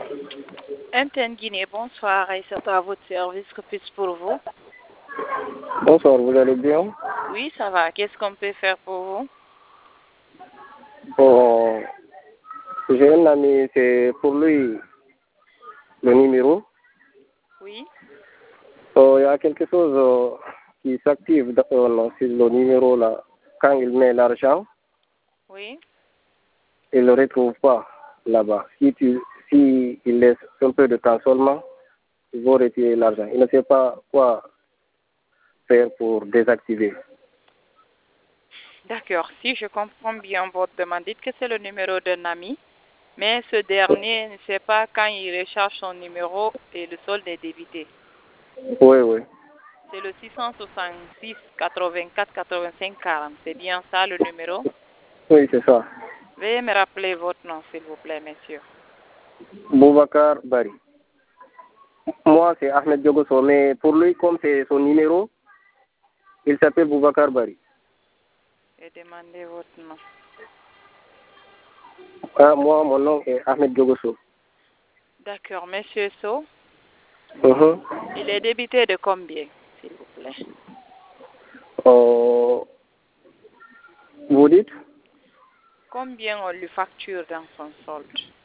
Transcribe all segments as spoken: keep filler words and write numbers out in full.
M T N Guinée, bonsoir. Et c'est à votre service, que puis-je pour vous? Bonsoir, vous allez bien? Oui, ça va. Qu'est-ce qu'on peut faire pour vous? Bon, j'ai un ami, c'est pour lui le numéro. Oui. Oh, il y a quelque chose euh, qui s'active dans- euh, sur le numéro là. Quand il met l'argent, Oui. il ne le retrouve pas là-bas. Si tu, si il laisse un peu de temps seulement, il va retirer l'argent. Il ne sait pas quoi faire pour désactiver. D'accord. Si je comprends bien votre demande, dites que c'est le numéro d'un ami, mais ce dernier ne sait pas quand il recharge son numéro et le solde est débité. Oui, oui. C'est le six cent soixante-six quatre-vingt-quatre quatre-vingt-cinq quarante. C'est bien ça le numéro? Oui, c'est ça. Veuillez me rappeler votre nom, s'il vous plaît, monsieur. Boubacar Bari. Moi, c'est Ahmed Diogoso, mais pour lui, comme c'est son numéro, il s'appelle Boubacar Bari. Et demandez votre nom. Ah, moi, mon nom est Ahmed Diogoso. D'accord, monsieur So. Mhm. Il est débité de combien, s'il vous plaît? Euh, vous dites? Combien on lui facture dans son solde?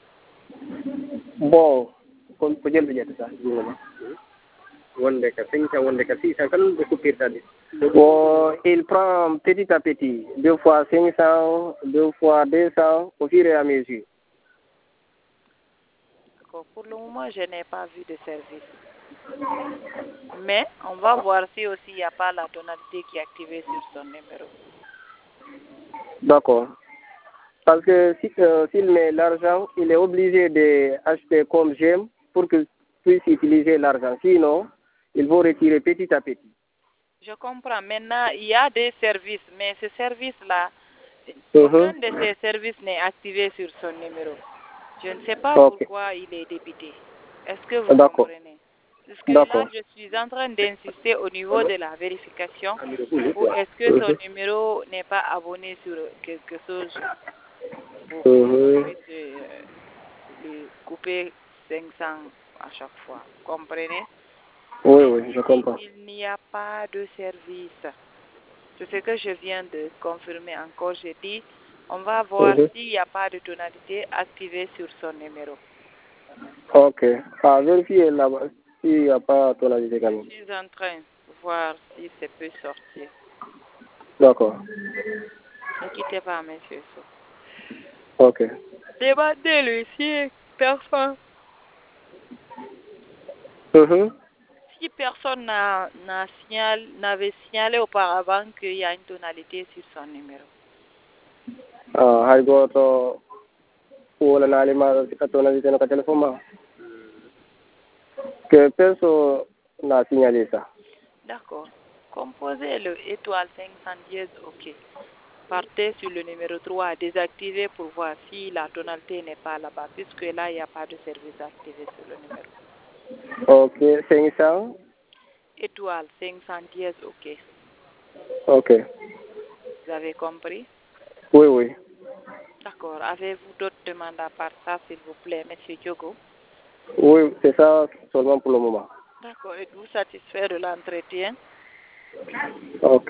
Bon, kon ko jël jël ça wonde ka cinq cents wonde ka six cents kan de coupure tadi. Bon, il prend petit à petit, deux fois cinq cents, deux fois deux cents, au fur et à mesure. D'accord. Pour le moment, je n'ai pas vu de service. Mais on va voir si aussi il n'y a pas la tonalité qui est activée sur son numéro. D'accord. Parce que si, euh, s'il met l'argent, il est obligé d'acheter comme j'aime pour qu'il puisse utiliser l'argent. Sinon, il va retirer petit à petit. Je comprends. Maintenant, il y a des services, mais ce service-là, aucun Mhm. de ces services n'est activé sur son numéro. Je ne sais pas Ok. pourquoi il est débité. Est-ce que vous D'accord. comprenez? Puisque là, D'accord. je suis en train d'insister au niveau de la vérification, ou est-ce que son Mhm. numéro n'est pas abonné sur quelque chose pour, pour qu'on Mhm. puisse euh, lui couper cinq cents à chaque fois. Vous comprenez? Oui, Mais oui, je si comprends. il n'y a pas de service, c'est ce que je viens de confirmer encore. J'ai dit, on va voir Mhm. s'il n'y a pas de tonalité activée sur son numéro. Ok. Ah, vérifiez là-bas s'il n'y a pas tonalité quand Je même. suis en train de voir si ça peut sortir. D'accord. Ne quittez pas, monsieur. So. Ok. Demandez-lui si personne, Mhm. si personne n'a, n'a signal, n'avait signalé auparavant qu'il y a une tonalité sur son numéro. Ah, hay goto wala na alima ka tonalité no ka téléphone ma. Que personne n'a signalé ça. D'accord. Composez le étoile cinq cent dix, OK. Partez sur le numéro trois, désactivez pour voir si la tonalité n'est pas là-bas, puisque là, il n'y a pas de service activé sur le numéro. Ok. cinq cents. Étoile cinq cent dix, OK. Ok. Vous avez compris? Oui, oui. D'accord. Avez-vous d'autres demandes à part ça, s'il vous plaît, monsieur Diogo? Oui, c'est ça seulement pour le moment. D'accord. Êtes-vous satisfait de l'entretien? Ok.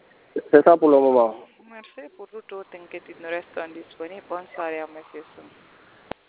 C'est ça pour le moment. Merci pour toute autre inquiétude. Nous restons disponibles. Bonne soirée à monsieur Soum.